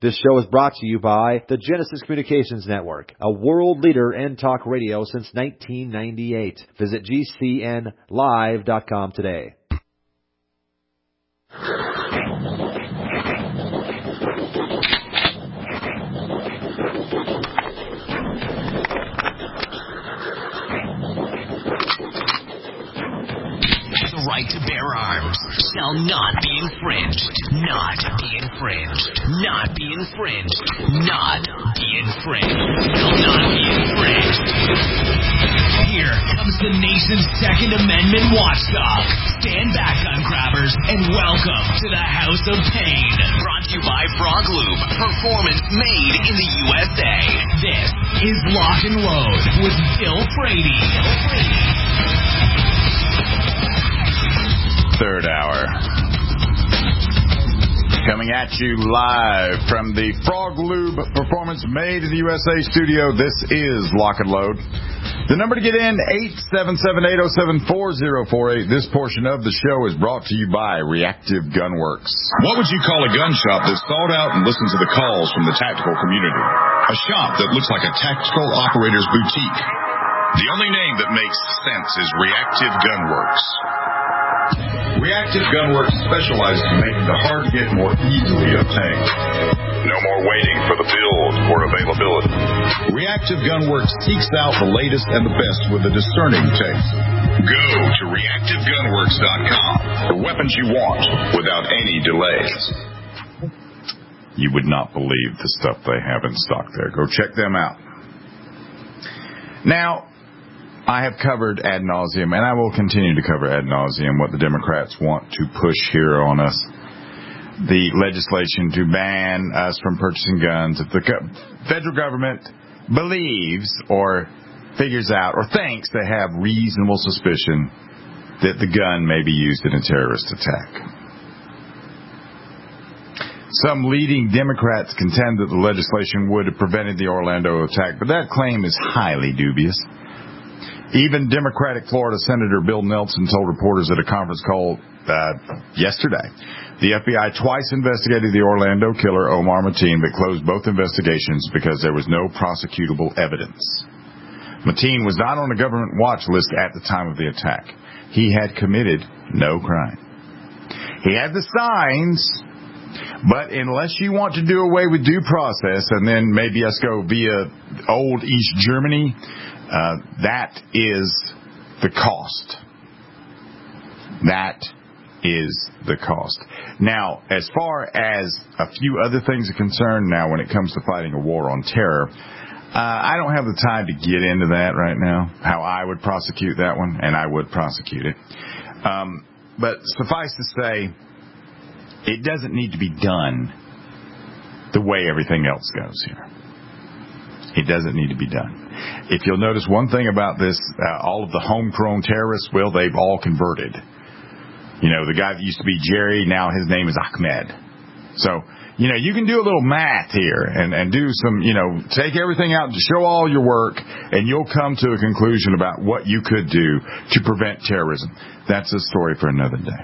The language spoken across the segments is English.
This show is brought to you by the Genesis Communications Network, a world leader in talk radio since 1998. Visit GCNlive.com today. The right to bear arms shall not be infringed. Not be infringed. Not be infringed. Not be infringed. Shall not be infringed. Here comes the nation's Second Amendment watchdog. Stand back, gun grabbers, and welcome to the House of Pain. Brought to you by Frog Lube. Performance made in the USA. This is Lock and Load with Bill Frady. Third hour. Coming at you live from the Frog Lube Performance Made in the USA studio. This is Lock and Load. The number to get in, 877-807-4048. This portion of the show is brought to you by Reactive Gun Works. What would you call a gun shop that's thought out and listens to the calls from the tactical community? A shop that looks like a tactical operator's boutique. The only name that makes sense is Reactive Gun Works. Reactive Gunworks specializes in making the hard get more easily obtained. No more waiting for the build or availability. Reactive Gunworks seeks out the latest and the best with a discerning taste. Go to reactivegunworks.com for weapons you want without any delays. You would not believe the stuff they have in stock there. Go check them out. Now, I have covered ad nauseum, and I will continue to cover ad nauseum what the Democrats want to push here on us. The legislation to ban us from purchasing guns. If the federal government believes or figures out or thinks they have reasonable suspicion that the gun may be used in a terrorist attack. Some leading Democrats contend that the legislation would have prevented the Orlando attack, but that claim is highly dubious. Even Democratic Florida Senator Bill Nelson told reporters at a conference call yesterday the FBI twice investigated the Orlando killer Omar Mateen, but closed both investigations because there was no prosecutable evidence. Mateen was not on a government watch list at the time of the attack. He had committed no crime. He had the signs, but unless you want to do away with due process and then maybe us go via old East Germany, that is the cost. That is the cost. Now, as far as a few other things are concerned, now when it comes to fighting a war on terror, I don't have the time to get into that right now, how I would prosecute that one, and I would prosecute it. But suffice to say, it doesn't need to be done the way everything else goes here. It doesn't need to be done. If you'll notice one thing about this, all of the homegrown terrorists, well, they've all converted. You know, the guy that used to be Jerry, now his name is Ahmed. So, you know, you can do a little math here and do some, you know, take everything out and show all your work, and you'll come to a conclusion about what you could do to prevent terrorism. That's a story for another day.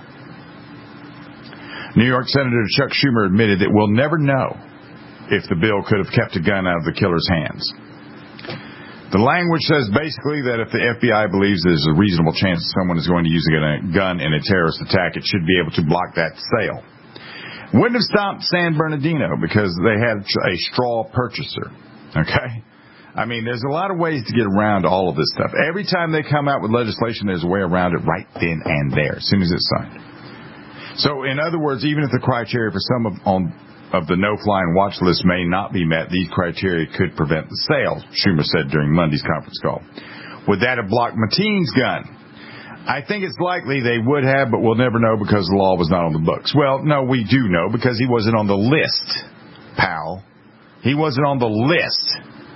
New York Senator Chuck Schumer admitted that we'll never know if the bill could have kept a gun out of the killer's hands. The language says basically that if the FBI believes there's a reasonable chance someone is going to use a gun in a terrorist attack, it should be able to block that sale. Wouldn't have stopped San Bernardino because they had a straw purchaser. Okay? I mean, there's a lot of ways to get around all of this stuff. Every time they come out with legislation, there's a way around it right then and there, as soon as it's signed. So, in other words, even if the criteria for some of the no-flying watch list may not be met, these criteria could prevent the sale, Schumer said during Monday's conference call. Would that have blocked Mateen's gun? I think it's likely they would have, but we'll never know because the law was not on the books. Well, no, we do know because he wasn't on the list, pal. He wasn't on the list.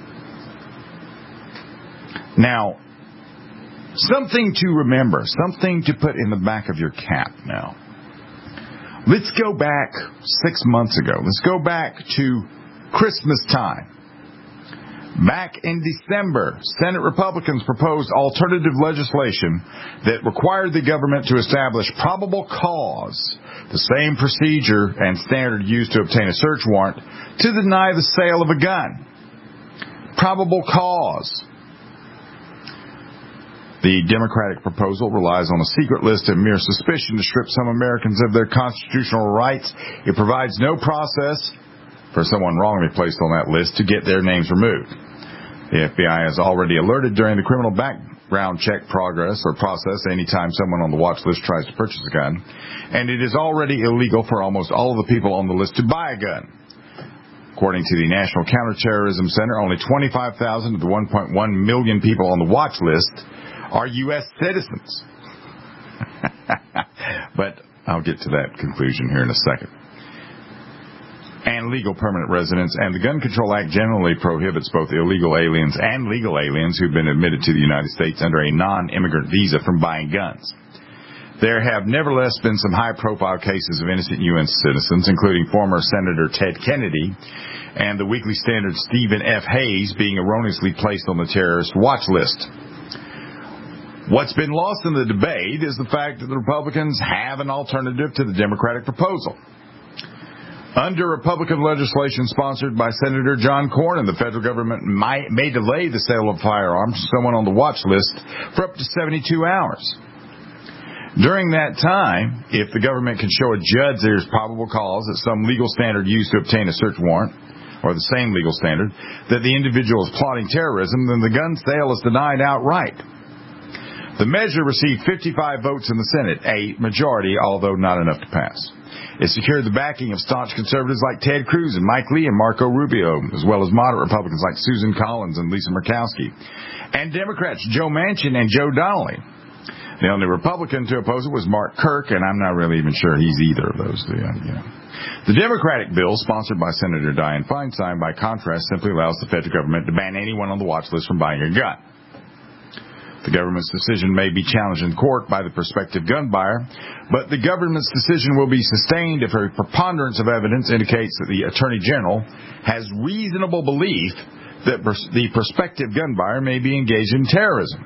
Now, something to remember, something to put in the back of your cap now. Let's go back 6 months ago. Let's go back to Christmas time Back in December, Senate Republicans proposed alternative legislation that required the government to establish probable cause, the same procedure and standard used to obtain a search warrant, to deny the sale of a gun. Probable cause. The Democratic proposal relies on a secret list of mere suspicion to strip some Americans of their constitutional rights. It provides no process for someone wrongly placed on that list to get their names removed. The FBI has already alerted during the criminal background check process anytime someone on the watch list tries to purchase a gun, and it is already illegal for almost all of the people on the list to buy a gun. According to the National Counterterrorism Center, only 25,000 of the 1.1 million people on the watch list are U.S. citizens. But I'll get to that conclusion here in a second. And legal permanent residents, and the Gun Control Act generally prohibits both illegal aliens and legal aliens who've been admitted to the United States under a non-immigrant visa from buying guns. There have nevertheless been some high-profile cases of innocent U.S. citizens, including former Senator Ted Kennedy and the Weekly Standard's Stephen F. Hayes being erroneously placed on the terrorist watch list. What's been lost in the debate is the fact that the Republicans have an alternative to the Democratic proposal. Under Republican legislation sponsored by Senator John Cornyn, the federal government may delay the sale of firearms to someone on the watch list for up to 72 hours. During that time, if the government can show a judge there's probable cause that some legal standard used to obtain a search warrant, or the same legal standard, that the individual is plotting terrorism, then the gun sale is denied outright. The measure received 55 votes in the Senate, a majority, although not enough to pass. It secured the backing of staunch conservatives like Ted Cruz and Mike Lee and Marco Rubio, as well as moderate Republicans like Susan Collins and Lisa Murkowski, and Democrats Joe Manchin and Joe Donnelly. The only Republican to oppose it was Mark Kirk, and I'm not really even sure he's either of those. The Democratic bill, sponsored by Senator Dianne Feinstein, by contrast, simply allows the federal government to ban anyone on the watch list from buying a gun. The government's decision may be challenged in court by the prospective gun buyer, but the government's decision will be sustained if a preponderance of evidence indicates that the Attorney General has reasonable belief that the prospective gun buyer may be engaged in terrorism.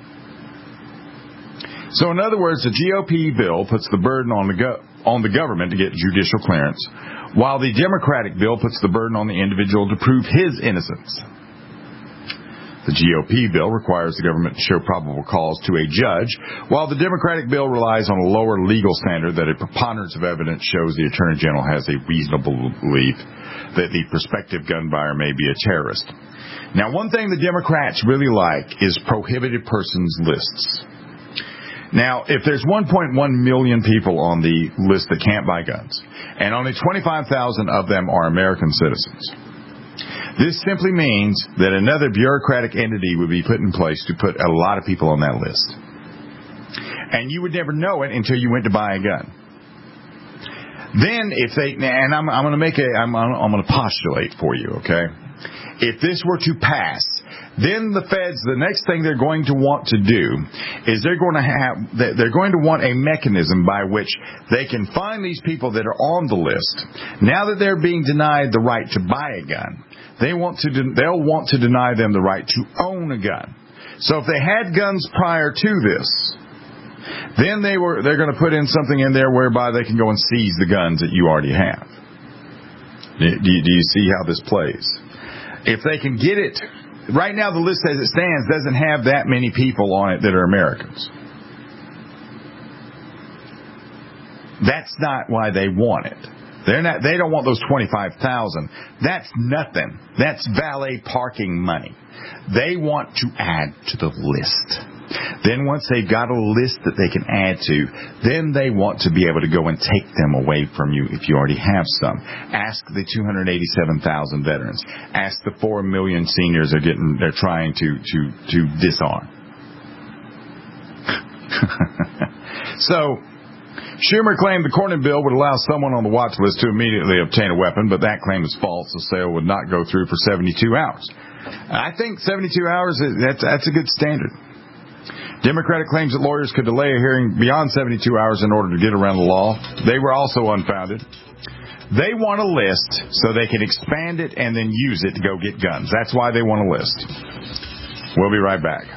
So, in other words, the GOP bill puts the burden on the government to get judicial clearance, while the Democratic bill puts the burden on the individual to prove his innocence. The GOP bill requires the government to show probable cause to a judge, while the Democratic bill relies on a lower legal standard that a preponderance of evidence shows the Attorney General has a reasonable belief that the prospective gun buyer may be a terrorist. Now, one thing the Democrats really like is prohibited persons lists. Now, if there's 1.1 million people on the list that can't buy guns, and only 25,000 of them are American citizens, this simply means that another bureaucratic entity would be put in place to put a lot of people on that list. And you would never know it until you went to buy a gun. Then if they, and I'm going to postulate for you, okay? If this were to pass, then the feds, the next thing they're going to want to do is they're going to want a mechanism by which they can find these people that are on the list. Now that they're being denied the right to buy a gun, they'll want to deny them the right to own a gun. So if they had guns prior to this, then they're going to put in something in there whereby they can go and seize the guns that you already have. Do you see how this plays? If they can get it, right now the list as it stands doesn't have that many people on it that are Americans. That's not why they want it. They don't want those 25,000. That's nothing. That's valet parking money. They want to add to the list. Then once they've got a list that they can add to, then they want to be able to go and take them away from you if you already have some. Ask the 287,000 veterans. Ask the 4 million seniors they're trying to disarm. So, Schumer claimed the Cornyn bill would allow someone on the watch list to immediately obtain a weapon, but that claim is false. The sale would not go through for 72 hours. I think 72 hours, that's a good standard. Democratic claims that lawyers could delay a hearing beyond 72 hours in order to get around the law. They were also unfounded. They want a list so they can expand it and then use it to go get guns. That's why they want a list. We'll be right back.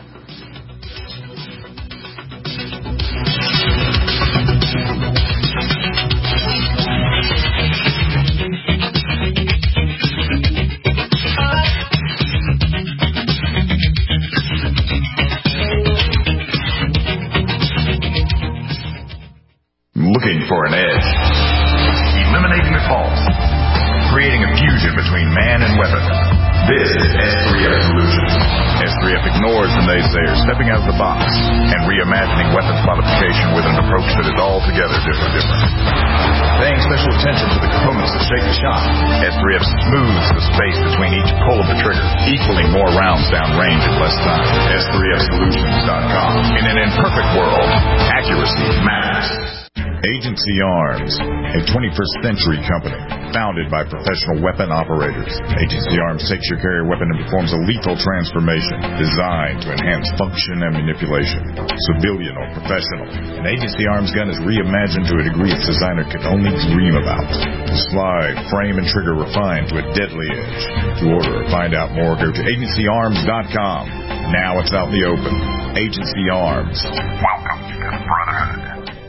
Looking for an edge. Eliminating the false. Creating a fusion between man and weapon. This is S3F Solutions. S3F ignores the naysayers, stepping out of the box and reimagining weapons modification with an approach that is altogether different. Paying special attention to the components that shape the shot, S3F smooths the space between each pull of the trigger, equaling more rounds down range in less time. S3FSolutions.com. In an imperfect world, accuracy matters. Agency Arms, a 21st century company founded by professional weapon operators. Agency Arms takes your carrier weapon and performs a lethal transformation designed to enhance function and manipulation, civilian or professional. An Agency Arms gun is reimagined to a degree its designer could only dream about. The slide, frame, and trigger refined to a deadly edge. To order or find out more, go to agencyarms.com. Now it's out in the open. Agency Arms. Welcome to the Brotherhood.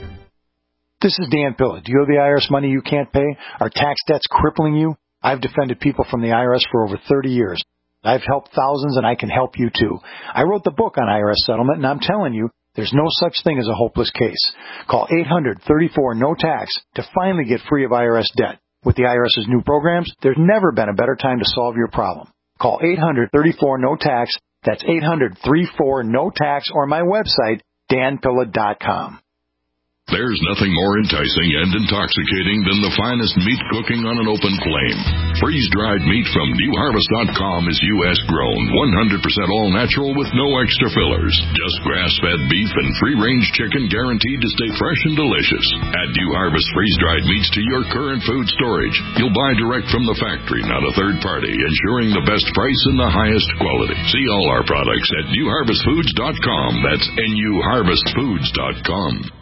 This is Dan Pilla. Do you owe the IRS money you can't pay? Are tax debts crippling you? I've defended people from the IRS for over 30 years. I've helped thousands, and I can help you too. I wrote the book on IRS settlement, and I'm telling you, there's no such thing as a hopeless case. Call 800-34-NO-TAX to finally get free of IRS debt. With the IRS's new programs, there's never been a better time to solve your problem. Call 800-34-NO-TAX. That's 800-34-NO-TAX, or my website, danpilla.com. There's nothing more enticing and intoxicating than the finest meat cooking on an open flame. Freeze-dried meat from NewHarvest.com is U.S. grown, 100% all-natural with no extra fillers. Just grass-fed beef and free-range chicken guaranteed to stay fresh and delicious. Add New Harvest freeze-dried meats to your current food storage. You'll buy direct from the factory, not a third party, ensuring the best price and the highest quality. See all our products at NewHarvestFoods.com. That's NewHarvestFoods.com.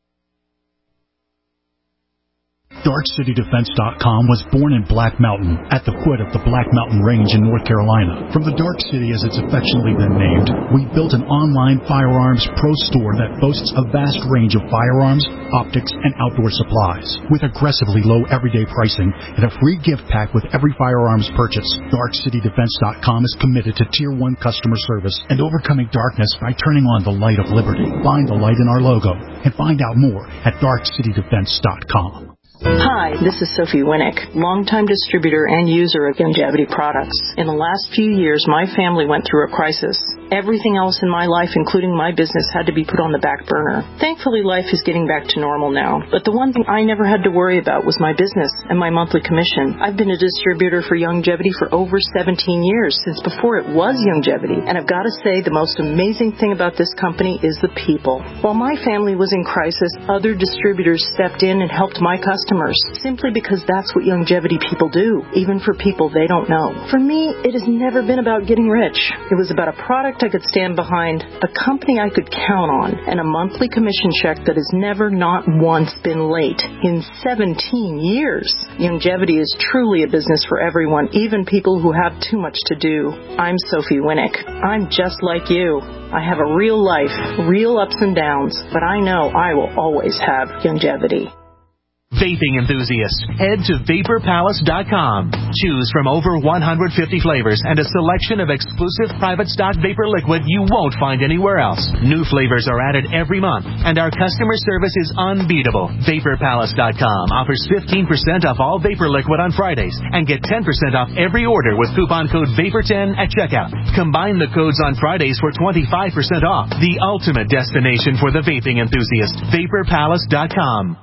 DarkCityDefense.com was born in Black Mountain, at the foot of the Black Mountain Range in North Carolina. From the Dark City, as it's affectionately been named, we built an online firearms pro store that boasts a vast range of firearms, optics, and outdoor supplies. With aggressively low everyday pricing and a free gift pack with every firearms purchase, DarkCityDefense.com is committed to Tier 1 customer service and overcoming darkness by turning on the light of liberty. Find the light in our logo and find out more at DarkCityDefense.com. Hi, this is Sophie Winnick, longtime distributor and user of Youngevity products. In the last few years, my family went through a crisis. Everything else in my life, including my business, had to be put on the back burner. Thankfully, life is getting back to normal now. But the one thing I never had to worry about was my business and my monthly commission. I've been a distributor for Youngevity for over 17 years, since before it was Youngevity. And I've got to say, the most amazing thing about this company is the people. While my family was in crisis, other distributors stepped in and helped my customers, simply because that's what Youngevity people do, even for people they don't know. For me, it has never been about getting rich. It was about a product I could stand behind, a company I could count on, and a monthly commission check that has never, not once, been late in 17 years. Youngevity is truly a business for everyone, even people who have too much to do. I'm Sophie Winnick. I'm just like you. I have a real life, real ups and downs, but I know I will always have Youngevity. Vaping enthusiasts, head to VaporPalace.com. Choose from over 150 flavors and a selection of exclusive private stock vapor liquid you won't find anywhere else. New flavors are added every month, and our customer service is unbeatable. VaporPalace.com offers 15% off all vapor liquid on Fridays and get 10% off every order with coupon code VAPOR10 at checkout. Combine the codes on Fridays for 25% off. The ultimate destination for the vaping enthusiast. VaporPalace.com.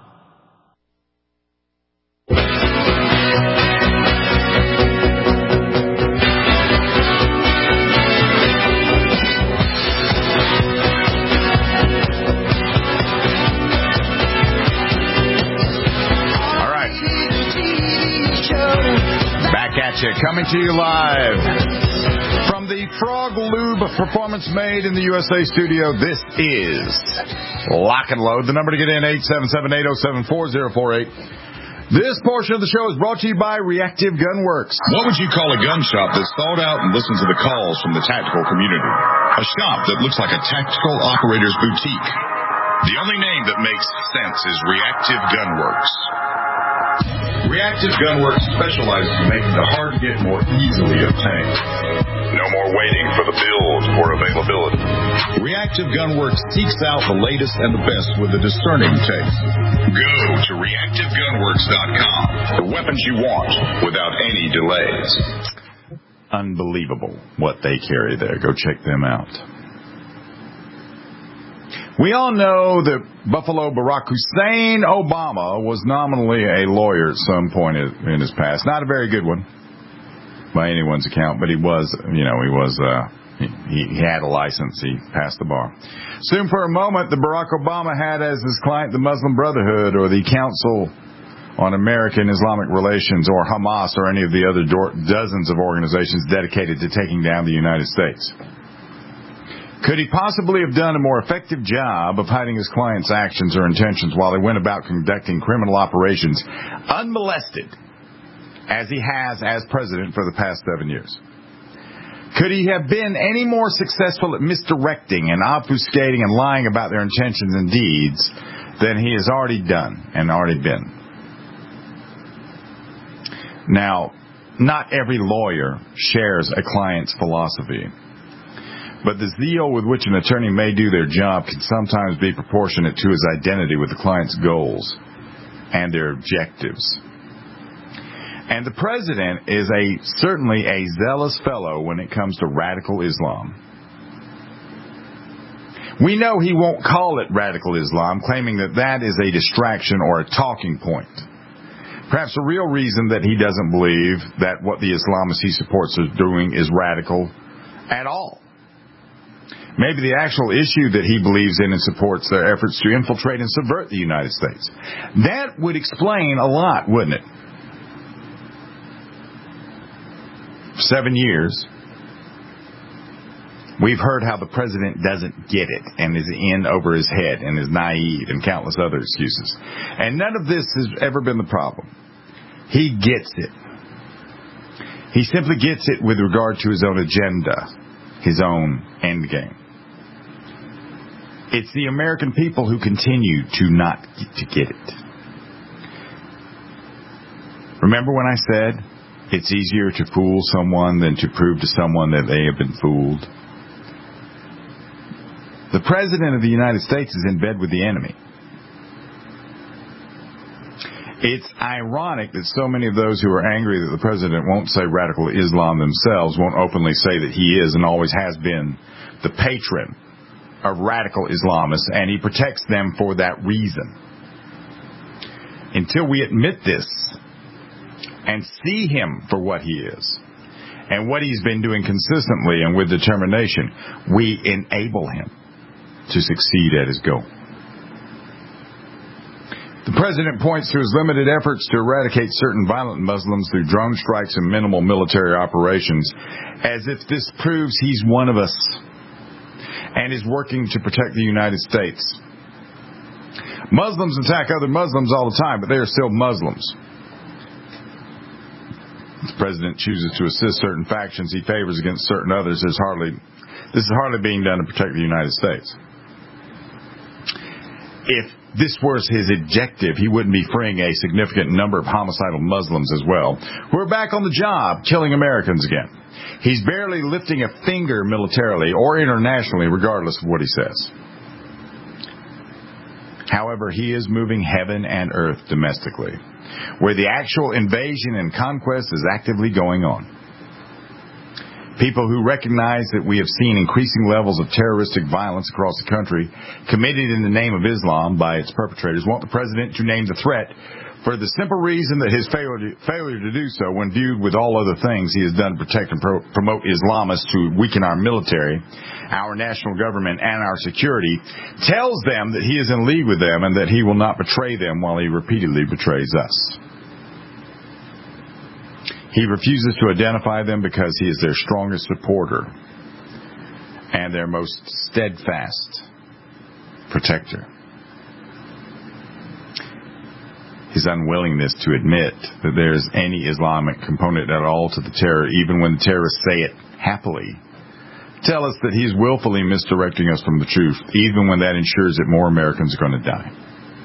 Coming to you live from the Frog Lube Performance Made in the USA studio. This is Lock and Load. The number to get in, 877-807-4048. This portion of the show is brought to you by Reactive Gunworks. What would you call a gun shop that's thought out and listens to the calls from the tactical community? A shop that looks like a tactical operator's boutique. The only name that makes sense is Reactive Gunworks. Reactive Gunworks specializes in making the hard-to-get more easily obtained. No more waiting for the build or availability. Reactive Gunworks seeks out the latest and the best with a discerning taste. Go to reactivegunworks.com for weapons you want without any delays. Unbelievable what they carry there. Go check them out. We all know that Buffalo Barack Hussein Obama was nominally a lawyer at some point in his past. Not a very good one by anyone's account, but he had a license. He passed the bar. Assume for a moment that Barack Obama had as his client the Muslim Brotherhood or the Council on American Islamic Relations or Hamas or any of the other dozens of organizations dedicated to taking down the United States. Could he possibly have done a more effective job of hiding his client's actions or intentions while they went about conducting criminal operations unmolested, as he has as president for the past 7 years? Could he have been any more successful at misdirecting and obfuscating and lying about their intentions and deeds than he has already done and already been? Now, not every lawyer shares a client's philosophy. But the zeal with which an attorney may do their job can sometimes be proportionate to his identity with the client's goals and their objectives. And the president is certainly a zealous fellow when it comes to radical Islam. We know he won't call it radical Islam, claiming that is a distraction or a talking point. Perhaps the real reason that he doesn't believe that what the Islamists he supports are doing is radical at all. Maybe the actual issue that he believes in and supports their efforts to infiltrate and subvert the United States. That would explain a lot, wouldn't it? 7 years, we've heard how the president doesn't get it and is in over his head and is naive and countless other excuses. And none of this has ever been the problem. He gets it. He simply gets it with regard to his own agenda, his own end game. It's the American people who continue to not get it. Remember when I said it's easier to fool someone than to prove to someone that they have been fooled? The President of the United States is in bed with the enemy. It's ironic that so many of those who are angry that the President won't say radical Islam themselves won't openly say that he is and always has been the patron of radical Islamists, and he protects them for that reason. Until we admit this and see him for what he is and what he's been doing consistently and with determination, we enable him to succeed at his goal. The president points to his limited efforts to eradicate certain violent Muslims through drone strikes and minimal military operations as if this proves he's one of us and is working to protect the United States. Muslims attack other Muslims all the time, but they are still Muslims. The president chooses to assist certain factions he favors against certain others. This is hardly being done to protect the United States. If this was his objective, he wouldn't be freeing a significant number of homicidal Muslims as well. We're back on the job, killing Americans again. He's barely lifting a finger militarily or internationally, regardless of what he says. However, he is moving heaven and earth domestically, where the actual invasion and conquest is actively going on. People who recognize that we have seen increasing levels of terroristic violence across the country committed in the name of Islam by its perpetrators want the president to name the threat for the simple reason that his failure to do so, when viewed with all other things he has done to protect and promote Islamists to weaken our military, our national government, and our security, tells them that he is in league with them and that he will not betray them while he repeatedly betrays us. He refuses to identify them because he is their strongest supporter and their most steadfast protector. his unwillingness to admit that there's any Islamic component at all to the terror, even when the terrorists say it happily, tell us that he's willfully misdirecting us from the truth, even when that ensures that more Americans are going to die.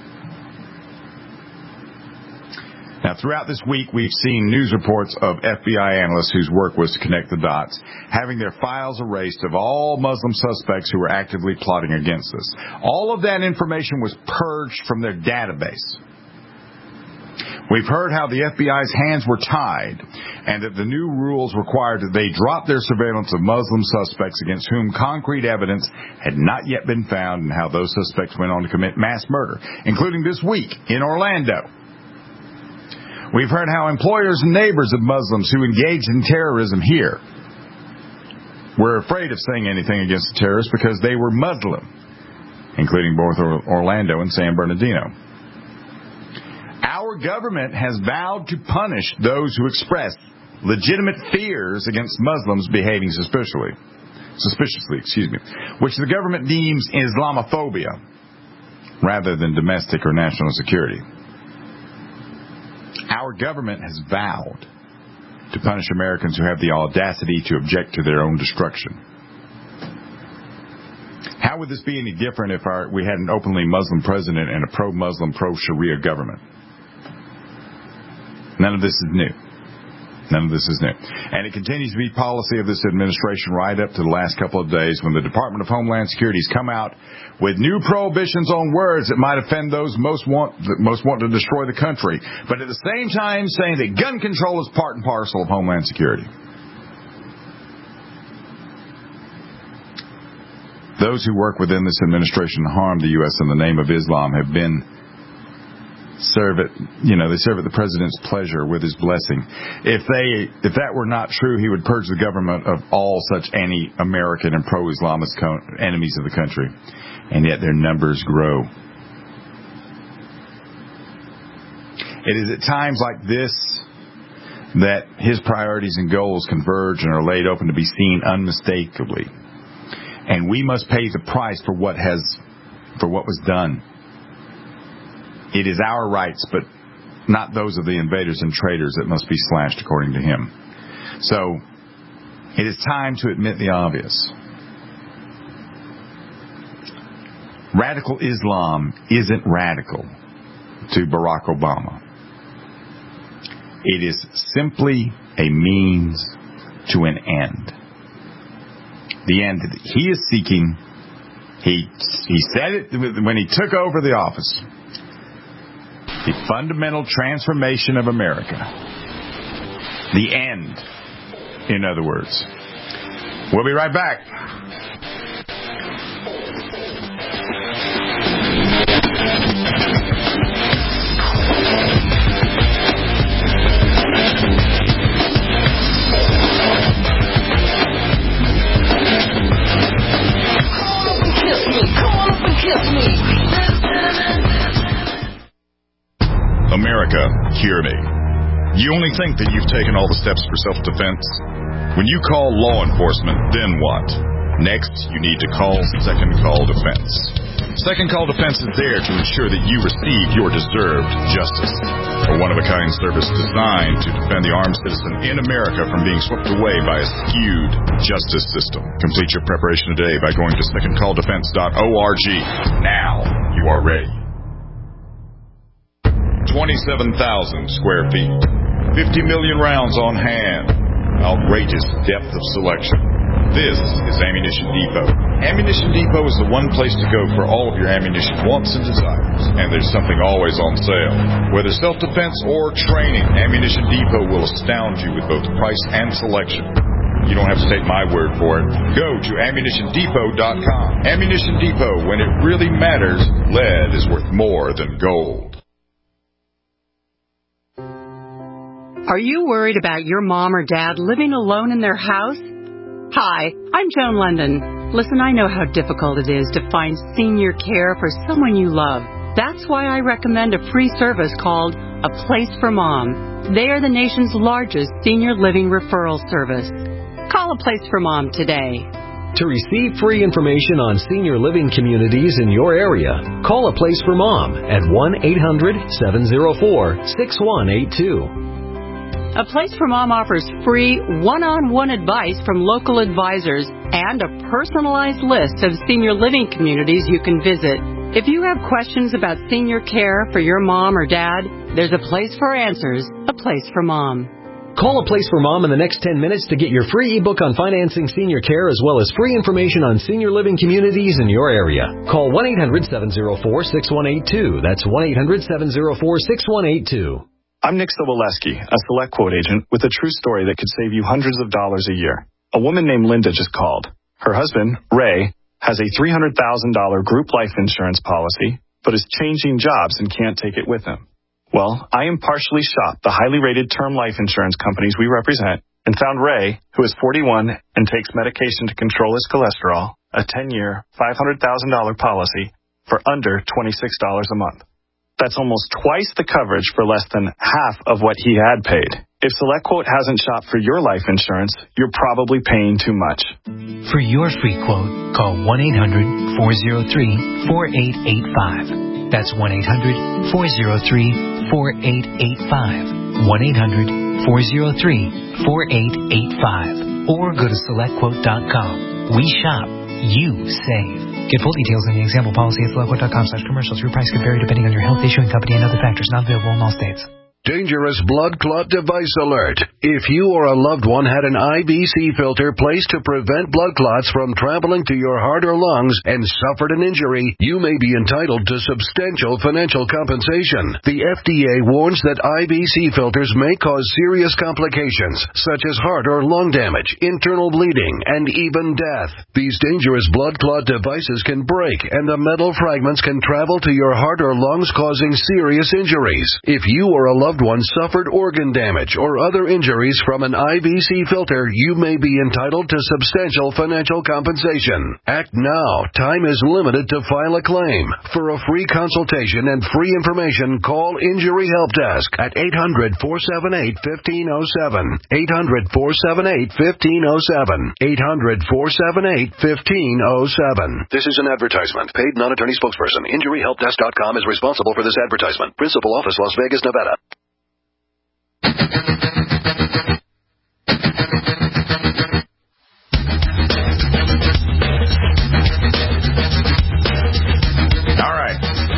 Now, throughout this week, we've seen news reports of FBI analysts whose work was to connect the dots, having their files erased of all Muslim suspects who were actively plotting against us. All of that information was purged from their database. We've heard how the FBI's hands were tied and that the new rules required that they drop their surveillance of Muslim suspects against whom concrete evidence had not yet been found, and how those suspects went on to commit mass murder, including this week in Orlando. We've heard how employers and neighbors of Muslims who engaged in terrorism here were afraid of saying anything against the terrorists because they were Muslim, including both Orlando and San Bernardino. Our government has vowed to punish those who express legitimate fears against Muslims behaving suspiciously, which the government deems Islamophobia rather than domestic or national security. Our government has vowed to punish Americans who have the audacity to object to their own destruction. How would this be any different if we had an openly Muslim president and a pro-Muslim, pro-Sharia government? None of this is new. None of this is new. And it continues to be policy of this administration right up to the last couple of days when the Department of Homeland Security has come out with new prohibitions on words that might offend those most want to destroy the country, but at the same time saying that gun control is part and parcel of Homeland Security. Those who work within this administration to harm the U.S. in the name of Islam have been they serve at the president's pleasure with his blessing. If that were not true, he would purge the government of all such anti-American and pro-Islamist enemies of the country. And yet their numbers grow. It is at times like this that his priorities and goals converge and are laid open to be seen unmistakably. And we must pay the price for what was done. It is our rights, but not those of the invaders and traitors, that must be slashed, according to him. So, it is time to admit the obvious. Radical Islam isn't radical to Barack Obama. It is simply a means to an end. The end that he is seeking, he said it when he took over the office. The fundamental transformation of America. The end, in other words. We'll be right back. America, hear me. You only think that you've taken all the steps for self-defense? When you call law enforcement, then what? Next, you need to call Second Call Defense. Second Call Defense is there to ensure that you receive your deserved justice. A one-of-a-kind service designed to defend the armed citizen in America from being swept away by a skewed justice system. Complete your preparation today by going to secondcalldefense.org. Now you are ready. 27,000 square feet, 50 million rounds on hand, outrageous depth of selection. This is Ammunition Depot. Ammunition Depot is the one place to go for all of your ammunition wants and desires, and there's something always on sale. Whether self-defense or training, Ammunition Depot will astound you with both price and selection. You don't have to take my word for it. Go to AmmunitionDepot.com. Ammunition Depot, when it really matters, lead is worth more than gold. Are you worried about your mom or dad living alone in their house? Hi, I'm Joan London. Listen, I know how difficult it is to find senior care for someone you love. That's why I recommend a free service called A Place for Mom. They are the nation's largest senior living referral service. Call A Place for Mom today. To receive free information on senior living communities in your area, call A Place for Mom at 1-800-704-6182. A Place for Mom offers free one-on-one advice from local advisors and a personalized list of senior living communities you can visit. If you have questions about senior care for your mom or dad, there's a place for answers, A Place for Mom. Call A Place for Mom in the next 10 minutes to get your free ebook on financing senior care as well as free information on senior living communities in your area. Call 1-800-704-6182. That's 1-800-704-6182. I'm Nick Soboleski, a Select Quote agent with a true story that could save you hundreds of dollars a year. A woman named Linda just called. Her husband, Ray, has a $300,000 group life insurance policy, but is changing jobs and can't take it with him. Well, I impartially shopped the highly rated term life insurance companies we represent and found Ray, who is 41 and takes medication to control his cholesterol, a 10-year, $500,000 policy for under $26 a month. That's almost twice the coverage for less than half of what he had paid. If SelectQuote hasn't shopped for your life insurance, you're probably paying too much. For your free quote, call 1-800-403-4885. That's 1-800-403-4885. 1-800-403-4885. Or go to SelectQuote.com. We shop. You save. Get full details in the example policy at SelectQuote.com/commercials. Your price could vary depending on your health, issuing company, and other factors. Not available in all states. Dangerous blood clot device alert. If you or a loved one had an IBC filter placed to prevent blood clots from traveling to your heart or lungs and suffered an injury, you may be entitled to substantial financial compensation. The FDA warns that IBC filters may cause serious complications, such as heart or lung damage, internal bleeding, and even death. These dangerous blood clot devices can break, and the metal fragments can travel to your heart or lungs, causing serious injuries. If you or a loved one suffered organ damage or other injuries from an IBC filter, you may be entitled to substantial financial compensation. Act now. Time is limited to file a claim. For a free consultation and free information, call Injury Help Desk at 800-478-1507. 800-478-1507. 800-478-1507. This is an advertisement. Paid non-attorney spokesperson. InjuryHelpDesk.com is responsible for this advertisement. Principal office, Las Vegas, Nevada. All right.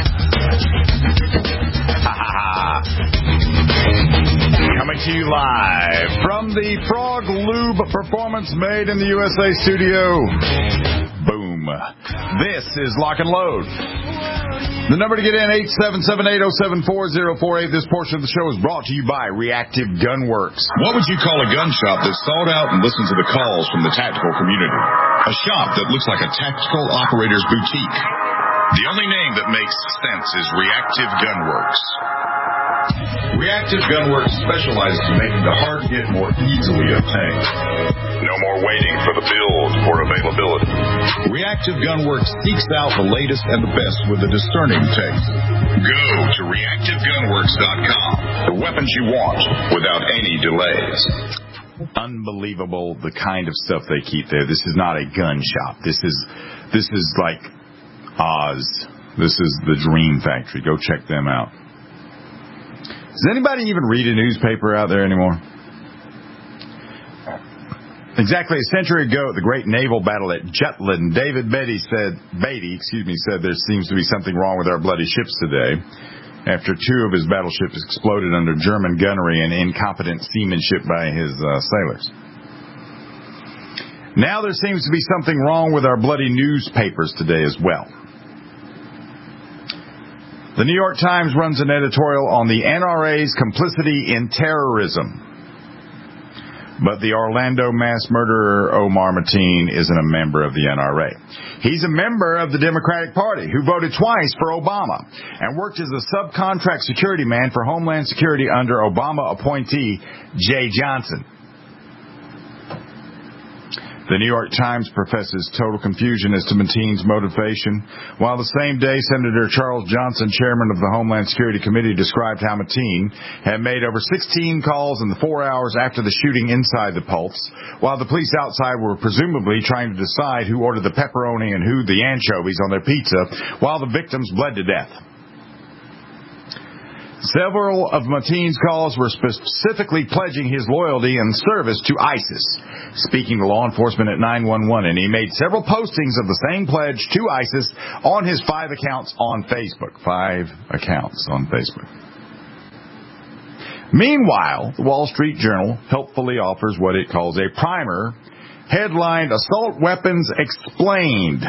Coming to you live from the Frog Lube Performance Made in the USA studio. Boom. This is Lock and Load. The number to get in, 877-807-4048. This portion of the show is brought to you by Reactive Gunworks. What would you call a gun shop that's sought out and listens to the calls from the tactical community? A shop that looks like a tactical operator's boutique. The only name that makes sense is Reactive Gunworks. Reactive Gunworks specializes in making the hard hit more easily obtained. No more waiting for the build or availability. Reactive Gunworks seeks out the latest and the best with a discerning taste. Go to reactivegunworks.com. The weapons you want without any delays. Unbelievable the kind of stuff they keep there. This is not a gun shop. This is like Oz. This is the Dream Factory. Go check them out. Does anybody even read a newspaper out there anymore? Exactly a century ago at the great naval battle at Jutland, David Beatty said there seems to be something wrong with our bloody ships today, after two of his battleships exploded under German gunnery and incompetent seamanship by his sailors. Now there seems to be something wrong with our bloody newspapers today as well. The New York Times runs an editorial on the NRA's complicity in terrorism. But the Orlando mass murderer Omar Mateen isn't a member of the NRA. He's a member of the Democratic Party who voted twice for Obama and worked as a subcontract security man for Homeland Security under Obama appointee Jay Johnson. The New York Times professes total confusion as to Mateen's motivation, while the same day Senator Charles Johnson, chairman of the Homeland Security Committee, described how Mateen had made over 16 calls in the 4 hours after the shooting inside the Pulse, while the police outside were presumably trying to decide who ordered the pepperoni and who the anchovies on their pizza, while the victims bled to death. Several of Mateen's calls were specifically pledging his loyalty and service to ISIS, speaking to law enforcement at 911, and he made several postings of the same pledge to ISIS on his 5 accounts on Facebook. 5 accounts on Facebook. Meanwhile, the Wall Street Journal helpfully offers what it calls a primer, headlined Assault Weapons Explained.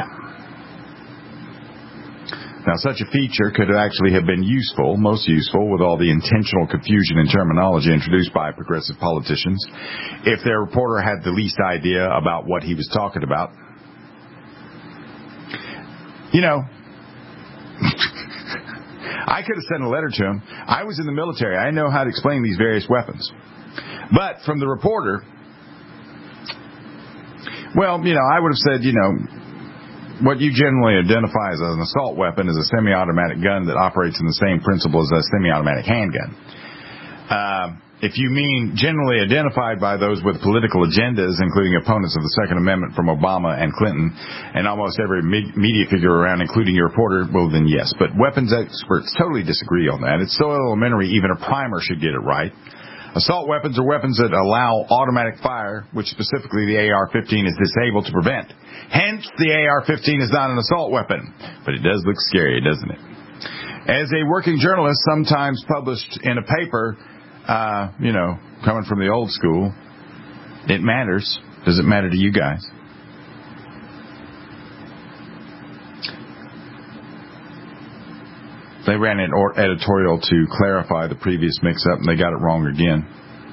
Now, such a feature could actually have been useful, most useful, with all the intentional confusion in terminology introduced by progressive politicians, if their reporter had the least idea about what he was talking about. You know, I could have sent a letter to him. I was in the military. I know how to explain these various weapons. But from the reporter, well, you know, I would have said, you know, what you generally identify as an assault weapon is a semi-automatic gun that operates in the same principle as a semi-automatic handgun. If you mean generally identified by those with political agendas, including opponents of the Second Amendment from Obama and Clinton, and almost every media figure around, including your reporter, well, then yes. But weapons experts totally disagree on that. It's so elementary, even a primer should get it right. Assault weapons are weapons that allow automatic fire, which specifically the AR-15 is disabled to prevent. Hence, the AR-15 is not an assault weapon. But it does look scary, doesn't it? As a working journalist, sometimes published in a paper, you know, coming from the old school, it matters. Does it matter to you guys? They ran an editorial to clarify the previous mix-up, and they got it wrong again.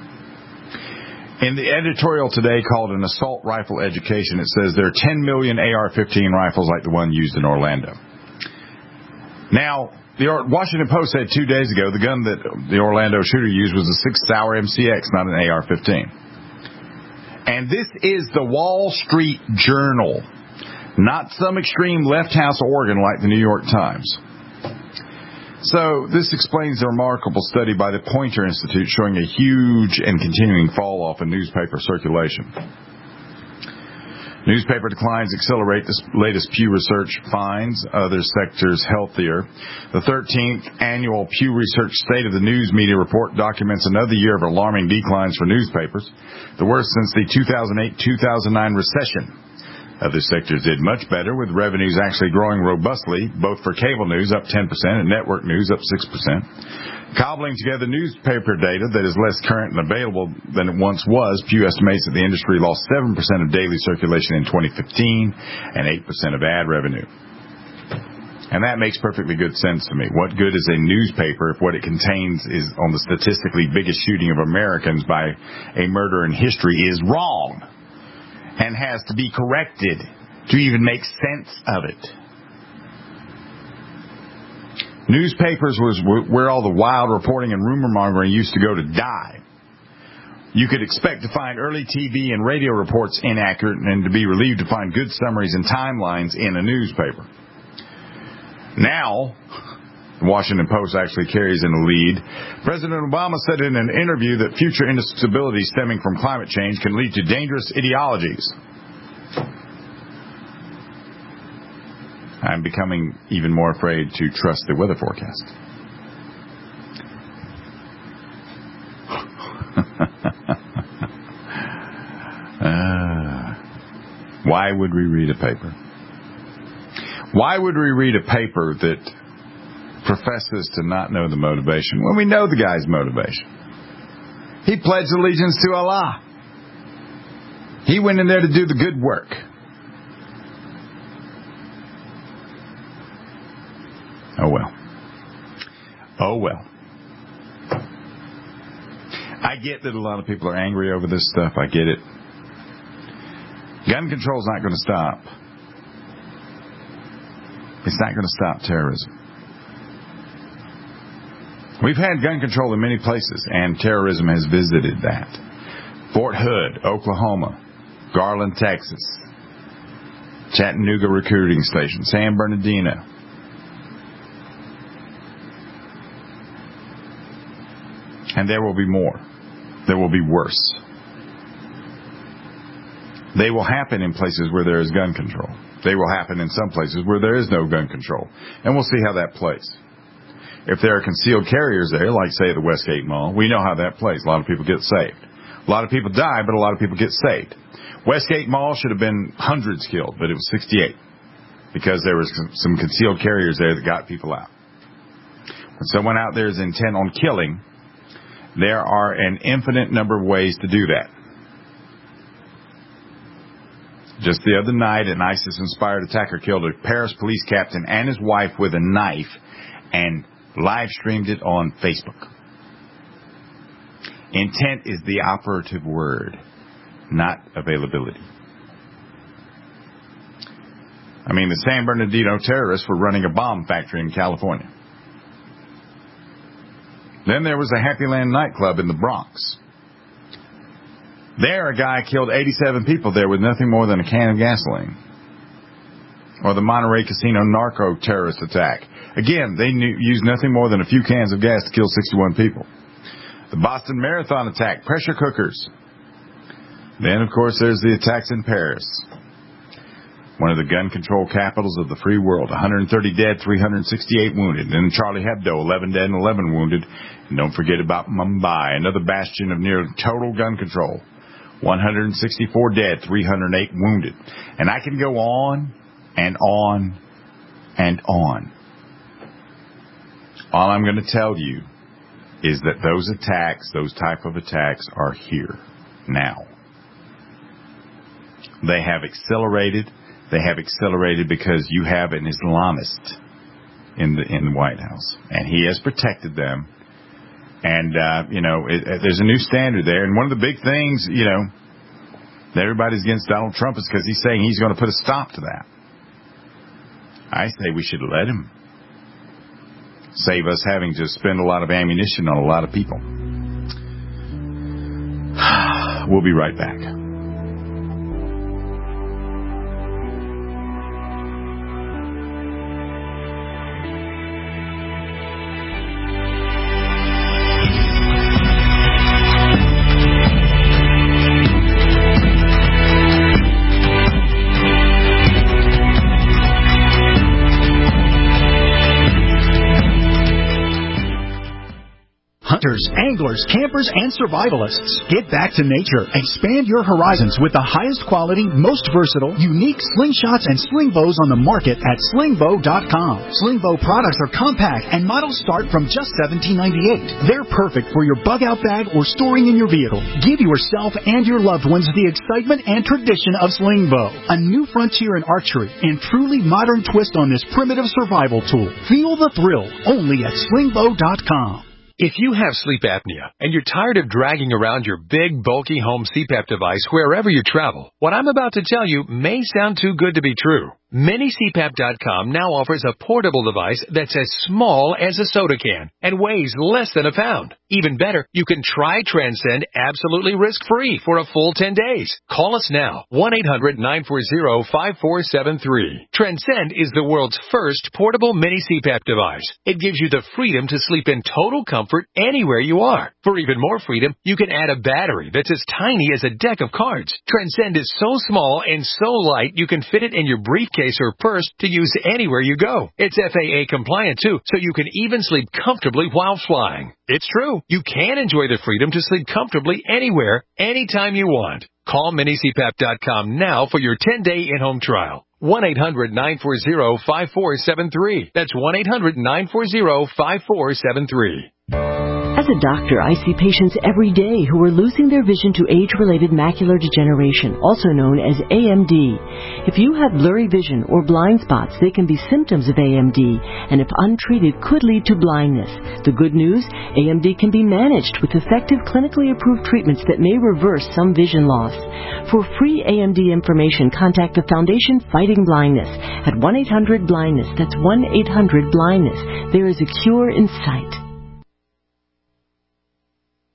In the editorial today called An Assault Rifle Education, it says there are 10 million AR-15 rifles like the one used in Orlando. Now, the Washington Post said 2 days ago the gun that the Orlando shooter used was a 6 Sauer MCX, not an AR-15. And this is the Wall Street Journal, not some extreme left house organ like the New York Times. So this explains a remarkable study by the Poynter Institute showing a huge and continuing fall off in newspaper circulation. Newspaper declines accelerate. This latest Pew Research finds other sectors healthier. The 13th annual Pew Research State of the News Media Report documents another year of alarming declines for newspapers, the worst since the 2008-2009 recession. Other sectors did much better, with revenues actually growing robustly, both for cable news up 10% and network news up 6%. Cobbling together newspaper data that is less current and available than it once was, Pew estimates that the industry lost 7% of daily circulation in 2015 and 8% of ad revenue. And that makes perfectly good sense to me. What good is a newspaper if what it contains is on the statistically biggest shooting of Americans by a murder in history is wrong and has to be corrected to even make sense of it? Newspapers was where all the wild reporting and rumor mongering used to go to die. You could expect to find early TV and radio reports inaccurate and to be relieved to find good summaries and timelines in a newspaper. Now, the Washington Post actually carries in the lead. President Obama said in an interview that future instability stemming from climate change can lead to dangerous ideologies. I'm becoming even more afraid to trust the weather forecast. Why would we read a paper? Why would we read a paper that professes to not know the motivation when we know the guy's motivation? He pledged allegiance to Allah. He went in there to do the good work. Oh well. Oh well. I get that a lot of people are angry over this stuff. I get it. Gun control's not going to stop. It's not going to stop terrorism. We've had gun control in many places, and terrorism has visited that. Fort Hood, Oklahoma, Garland, Texas, Chattanooga Recruiting Station, San Bernardino. And there will be more. There will be worse. They will happen in places where there is gun control. They will happen in some places where there is no gun control. And we'll see how that plays. If there are concealed carriers there, like, say, at the Westgate Mall, we know how that plays. A lot of people get saved. A lot of people die, but a lot of people get saved. Westgate Mall should have been hundreds killed, but it was 68 because there was some concealed carriers there that got people out. When someone out there is intent on killing, there are an infinite number of ways to do that. Just the other night, an ISIS-inspired attacker killed a Paris police captain and his wife with a knife and live streamed it on Facebook. Intent is the operative word, not availability. I mean, the San Bernardino terrorists were running a bomb factory in California. Then there was a Happy Land nightclub in the Bronx. There, a guy killed 87 people there with nothing more than a can of gasoline. Or the Monterey Casino narco terrorist attack. Again, they used nothing more than a few cans of gas to kill 61 people. The Boston Marathon attack, pressure cookers. Then, of course, there's the attacks in Paris, one of the gun control capitals of the free world. 130 dead, 368 wounded. Then Charlie Hebdo, 11 dead and 11 wounded. And don't forget about Mumbai, another bastion of near total gun control. 164 dead, 308 wounded. And I can go on and on and on. All I'm going to tell you is that those attacks, those type of attacks, are here now. They have accelerated. They have accelerated because you have an Islamist in the White House, and he has protected them. And there's a new standard there. And one of the big things, that everybody's against Donald Trump is because he's saying he's going to put a stop to that. I say we should let him. Save us having to spend a lot of ammunition on a lot of people. We'll be right back. Hunters, anglers, campers, and survivalists. Get back to nature. Expand your horizons with the highest quality, most versatile, unique slingshots and sling bows on the market at slingbow.com. Slingbow products are compact and models start from just $17.98. They're perfect for your bug-out bag or storing in your vehicle. Give yourself and your loved ones the excitement and tradition of Slingbow, a new frontier in archery and truly modern twist on this primitive survival tool. Feel the thrill only at slingbow.com. If you have sleep apnea and you're tired of dragging around your big, bulky home CPAP device wherever you travel, what I'm about to tell you may sound too good to be true. MiniCPAP.com now offers a portable device that's as small as a soda can and weighs less than a pound. Even better, you can try Transcend absolutely risk-free for a full 10 days. Call us now, 1-800-940-5473. Transcend is the world's first portable mini CPAP device. It gives you the freedom to sleep in total comfort anywhere you are. For even more freedom, you can add a battery that's as tiny as a deck of cards. Transcend is so small and so light you can fit it in your briefcase or purse to use anywhere you go. It's FAA compliant too, so you can even sleep comfortably while flying. It's true. You can enjoy the freedom to sleep comfortably anywhere, anytime you want. Call MiniCPAP.com now for your 10-day in-home trial. 1-800-940-5473. That's 1-800-940-5473. As a doctor, I see patients every day who are losing their vision to age-related macular degeneration, also known as AMD. If you have blurry vision or blind spots, they can be symptoms of AMD, and if untreated, could lead to blindness. The good news, AMD can be managed with effective clinically approved treatments that may reverse some vision loss. For free AMD information, contact the Foundation Fighting Blindness at 1-800-BLINDNESS. That's 1-800-BLINDNESS. There is a cure in sight.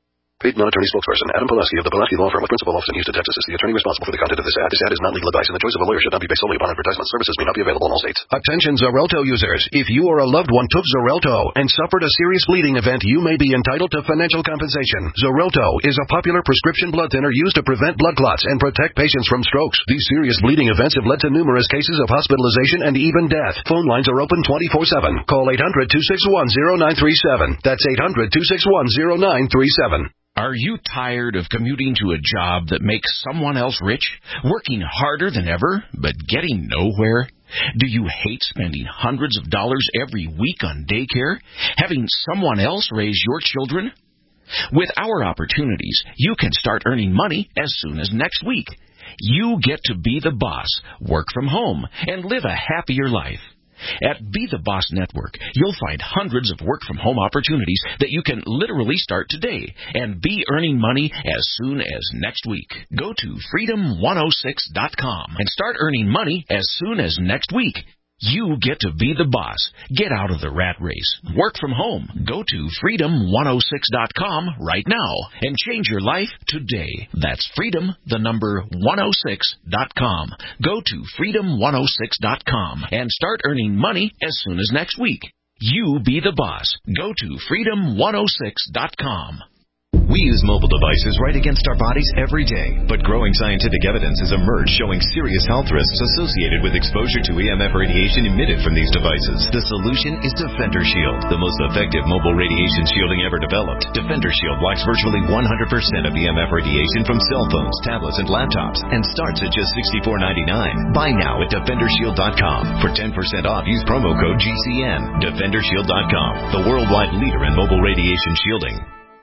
Paid non-attorney spokesperson Adam Pulaski of the Pulaski Law Firm with principal office in Houston, Texas, is the attorney responsible for the content of this ad. This ad is not legal advice, and the choice of a lawyer should not be based solely upon advertisement. Services may not be available in all states. Attention Xarelto users. If you or a loved one took Xarelto and suffered a serious bleeding event, you may be entitled to financial compensation. Xarelto is a popular prescription blood thinner used to prevent blood clots and protect patients from strokes. These serious bleeding events have led to numerous cases of hospitalization and even death. Phone lines are open 24/7. Call 800-261-0937. That's 800-261-0937. Are you tired of commuting to a job that makes someone else rich, working harder than ever, but getting nowhere? Do you hate spending hundreds of dollars every week on daycare, having someone else raise your children? With our opportunities, you can start earning money as soon as next week. You get to be the boss, work from home, and live a happier life. At Be the Boss Network, you'll find hundreds of work-from-home opportunities that you can literally start today and be earning money as soon as next week. Go to freedom106.com and start earning money as soon as next week. You get to be the boss. Get out of the rat race. Work from home. Go to freedom106.com right now and change your life today. That's freedom106.com. Go to freedom106.com and start earning money as soon as next week. You be the boss. Go to freedom106.com. We use mobile devices right against our bodies every day, but growing scientific evidence has emerged showing serious health risks associated with exposure to EMF radiation emitted from these devices. The solution is Defender Shield, the most effective mobile radiation shielding ever developed. Defender Shield blocks virtually 100% of EMF radiation from cell phones, tablets, and laptops, and starts at just $64.99. Buy now at DefenderShield.com. For 10% off, use promo code GCN. DefenderShield.com, the worldwide leader in mobile radiation shielding.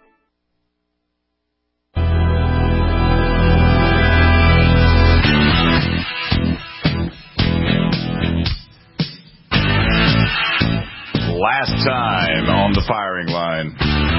Last time on the firing line.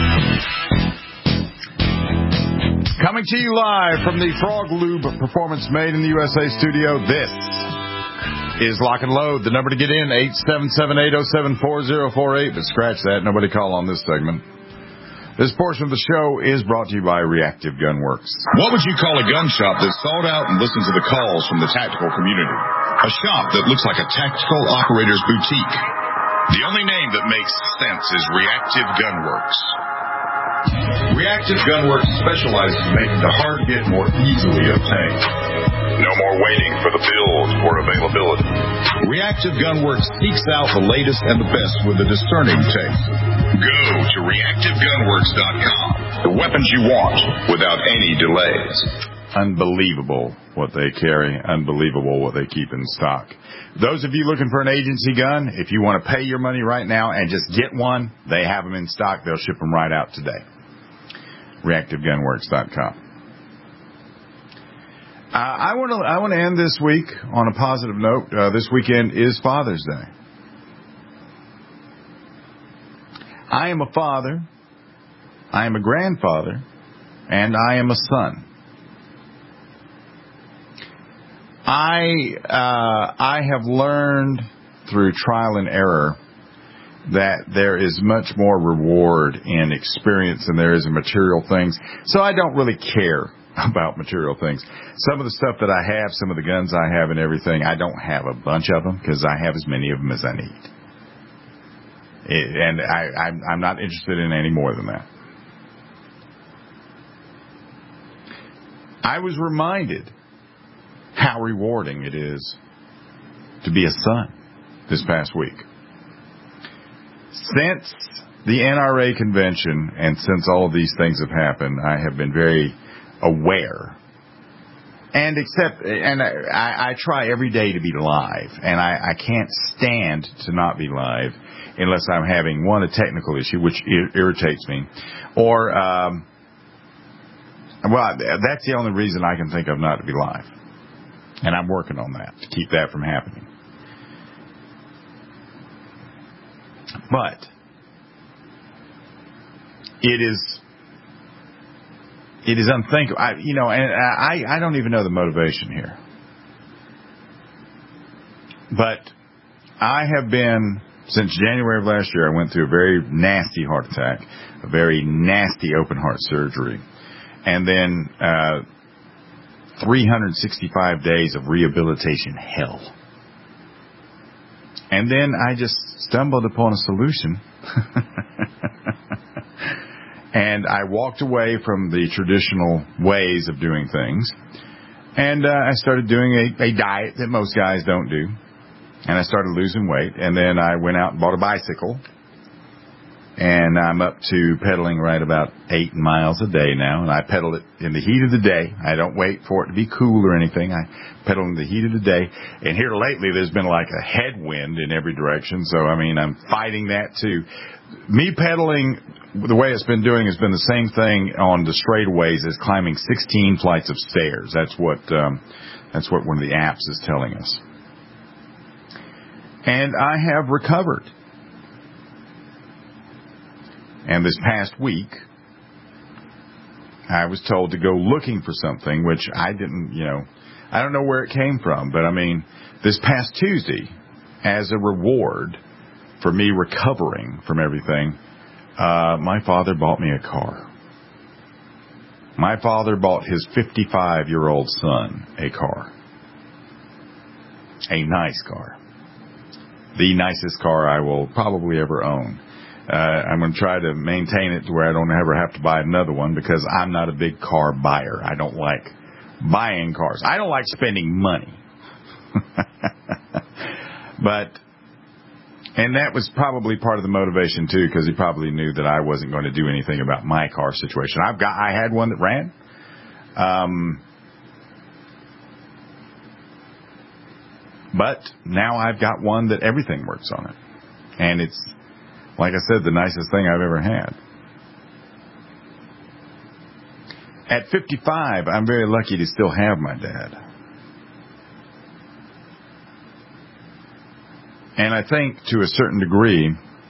Coming to you live from the Frog Lube Performance Made in the USA studio, this is Lock and Load. The number to get in, 877-807-4048. But scratch that. Nobody call on this segment. This portion of the show is brought to you by Reactive Gunworks. What would you call a gun shop that's sold out and listens to the calls from the tactical community? A shop that looks like a tactical operator's boutique. The only name that makes sense is Reactive Gunworks. Reactive Gunworks specializes in making the hard get more easily obtained. No more waiting for the build or availability. Reactive Gunworks seeks out the latest and the best with a discerning taste. Go to reactivegunworks.com. The weapons you want without any delays. Unbelievable what they carry. Unbelievable what they keep in stock. Those of you looking for an agency gun, if you want to pay your money right now and just get one, they have them in stock. They'll ship them right out today. ReactiveGunworks.com. I want to end this week on a positive note. This weekend is Father's Day. I am a father. I am a grandfather. And I am a son. I have learned through trial and error that there is much more reward in experience than there is in material things. So I don't really care about material things. Some of the stuff that I have, some of the guns I have and everything, I don't have a bunch of them because I have as many of them as I need. And I'm not interested in any more than that. I was reminded how rewarding it is to be a son this past week. Since the NRA convention and since all of these things have happened, I have been very aware. And I try every day to be live, and I can't stand to not be live unless I'm having, one, a technical issue, which irritates me, or, well, that's the only reason I can think of not to be live. And I'm working on that to keep that from happening. But it is unthinkable. I don't even know the motivation here. But I have been, since January of last year, I went through a very nasty heart attack, a very nasty open heart surgery. and then 365 days of rehabilitation hell. And then I just stumbled upon a solution. And I walked away from the traditional ways of doing things. And I started doing a diet that most guys don't do. And I started losing weight. And then I went out and bought a bicycle. And I'm up to pedaling right about 8 miles a day now. And I pedal it in the heat of the day. I don't wait for it to be cool or anything. I pedal in the heat of the day. And here lately there's been like a headwind in every direction. So, I mean, I'm fighting that too. Me pedaling, the way it's been doing has been the same thing on the straightaways as climbing 16 flights of stairs. That's what one of the apps is telling us. And I have recovered. And this past week, I was told to go looking for something, which I didn't, I don't know where it came from. But, I mean, this past Tuesday, as a reward for me recovering from everything, my father bought me a car. My father bought his 55-year-old son a car. A nice car. The nicest car I will probably ever own. I'm going to try to maintain it to where I don't ever have to buy another one because I'm not a big car buyer. I don't like buying cars. I don't like spending money. And that was probably part of the motivation too, because he probably knew that I wasn't going to do anything about my car situation. I had one that ran. But now I've got one that everything works on it. And it's, like I said, the nicest thing I've ever had. At 55, I'm very lucky to still have my dad. And I think, to a certain degree,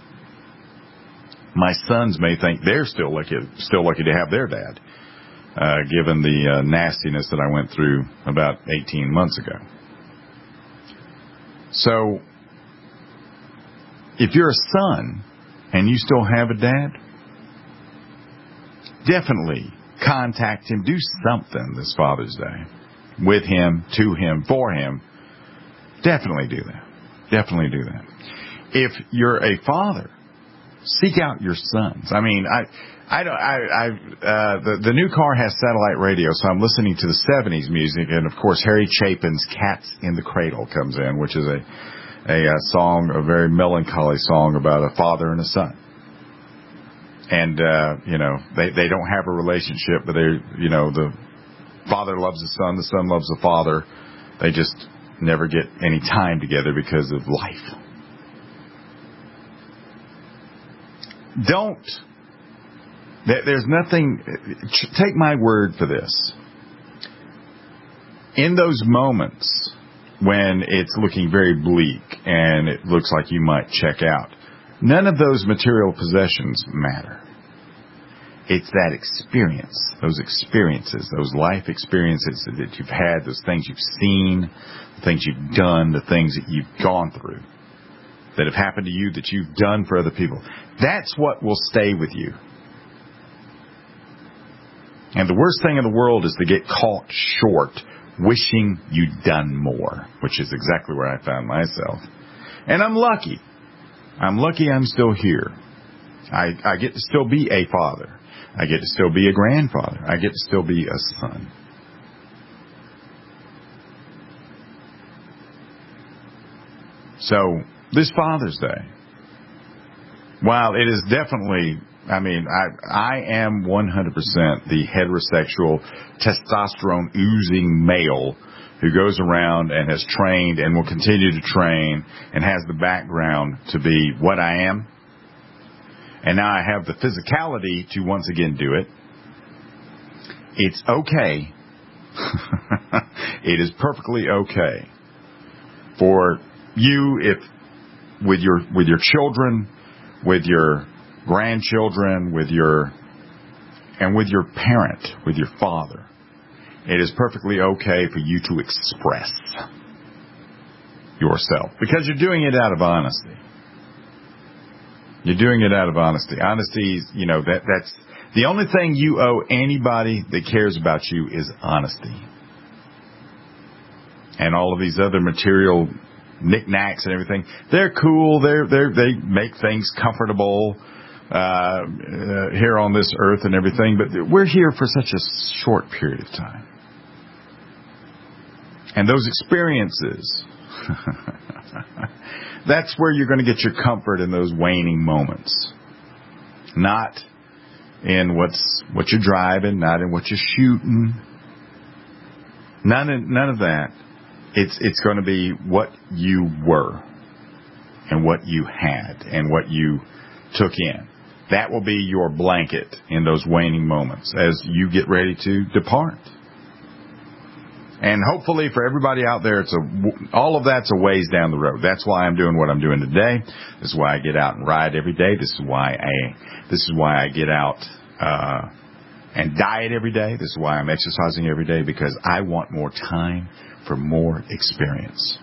my sons may think they're still lucky to have their dad, given the nastiness that I went through about 18 months ago. So, if you're a son and you still have a dad, definitely contact him. Do something this Father's Day with him, to him, for him. Definitely do that. Definitely do that. If you're a father, seek out your sons. I mean, the new car has satellite radio, so I'm listening to the 70s music, and of course Harry Chapin's "Cats in the Cradle" comes in, which is a song, a very melancholy song about a father and a son. And they don't have a relationship, but the father loves the son loves the father. They just never get any time together because of life. There's nothing, take my word for this. In those moments when it's looking very bleak and it looks like you might check out, none of those material possessions matter. It's that experience, those experiences, those life experiences that you've had, those things you've seen, the things you've done, the things that you've gone through, that have happened to you, that you've done for other people. That's what will stay with you. And the worst thing in the world is to get caught short, wishing you'd done more, which is exactly where I found myself. And I'm lucky. I'm lucky I'm still here. I get to still be a father. I get to still be a grandfather. I get to still be a son. So, this Father's Day, while it is definitely, I am 100% the heterosexual, testosterone-oozing male who goes around and has trained and will continue to train and has the background to be what I am. And now I have the physicality to once again do it. It's okay. It is perfectly okay for you, if with your children, with your grandchildren, with your parent, with your father. It is perfectly okay for you to express yourself because you're doing it out of honesty. You're doing it out of honesty. Honesty, The only thing you owe anybody that cares about you is honesty. And all of these other material knickknacks and everything, they're cool. They make things comfortable here on this earth and everything, but we're here for such a short period of time. And those experiences, that's where you're going to get your comfort in those waning moments. Not in what you're driving, not in what you're shooting. None of that. It's going to be what you were and what you had and what you took in. That will be your blanket in those waning moments as you get ready to depart. And hopefully for everybody out there, all of that's a ways down the road. That's why I'm doing what I'm doing today. This is why I get out and ride every day. This is why I get out and diet every day. This is why I'm exercising every day, because I want more time for more experience.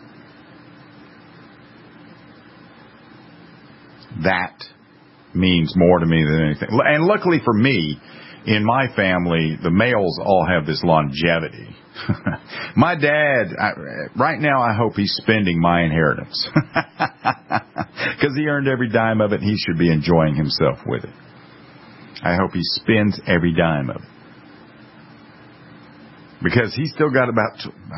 That means more to me than anything. And luckily for me, in my family, the males all have this longevity. My dad, right now, I hope he's spending my inheritance. Because he earned every dime of it, and he should be enjoying himself with it. I hope he spends every dime of it. Because he's still got about,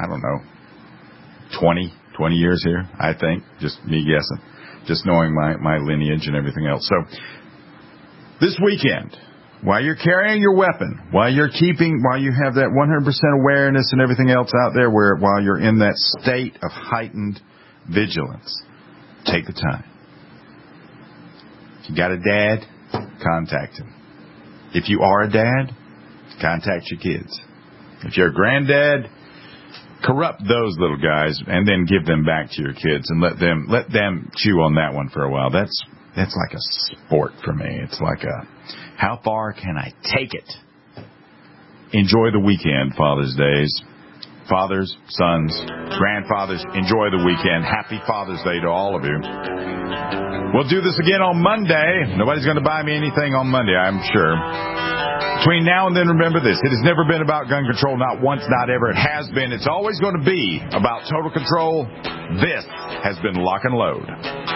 20 years here, I think. Just me guessing. Just knowing my lineage and everything else. So, this weekend, while you're carrying your weapon, while you have that 100% awareness and everything else out there, while you're in that state of heightened vigilance, take the time. If you got a dad, contact him. If you are a dad, contact your kids. If you're a granddad, corrupt those little guys and then give them back to your kids and let them chew on that one for a while. That's like a sport for me. It's like how far can I take it? Enjoy the weekend, Father's Days. Fathers, sons, grandfathers, enjoy the weekend. Happy Father's Day to all of you. We'll do this again on Monday. Nobody's going to buy me anything on Monday, I'm sure. Between now and then, remember this. It has never been about gun control, not once, not ever. It has been. It's always going to be about total control. This has been Lock and Load.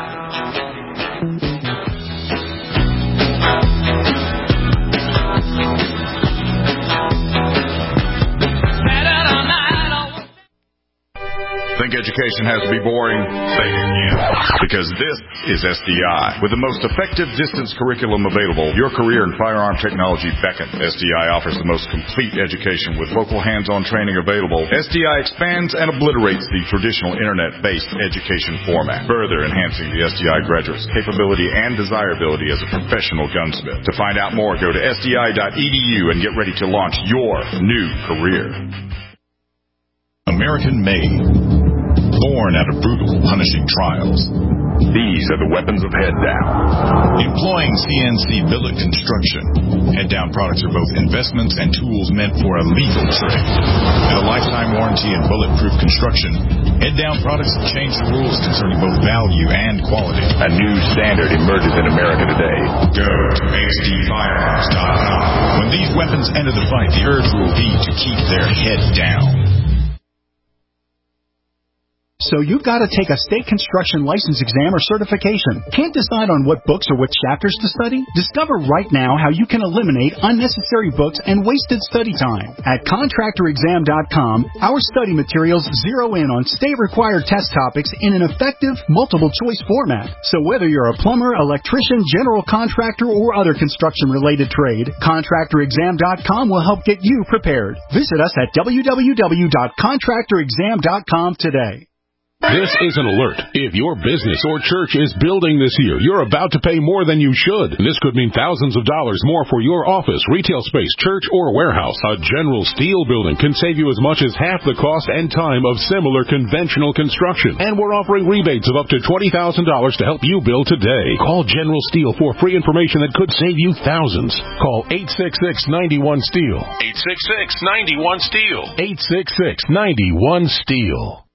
Think education has to be boring? Say it again. Because this is SDI. With the most effective distance curriculum available, your career in firearm technology beckons. SDI offers the most complete education with local hands-on training available. SDI expands and obliterates the traditional internet-based education format, further enhancing the SDI graduate's capability and desirability as a professional gunsmith. To find out more, go to sdi.edu and get ready to launch your new career. American-made. Born out of brutal, punishing trials. These are the weapons of Head Down. Employing CNC billet construction, Head Down products are both investments and tools meant for a legal trade. With a lifetime warranty and bulletproof construction, Head Down products have changed the rules concerning both value and quality. A new standard emerges in America today. Go to HDFirearms.com. When these weapons enter the fight, the urge will be to keep their head down. So you've got to take a state construction license exam or certification. Can't decide on what books or what chapters to study? Discover right now how you can eliminate unnecessary books and wasted study time. At ContractorExam.com, our study materials zero in on state-required test topics in an effective, multiple-choice format. So whether you're a plumber, electrician, general contractor, or other construction-related trade, ContractorExam.com will help get you prepared. Visit us at www.ContractorExam.com today. This is an alert. If your business or church is building this year, you're about to pay more than you should. This could mean thousands of dollars more for your office, retail space, church, or warehouse. A General Steel building can save you as much as half the cost and time of similar conventional construction. And we're offering rebates of up to $20,000 to help you build today. Call General Steel for free information that could save you thousands. Call 866-91-STEEL. 866-91-STEEL. 866-91-STEEL.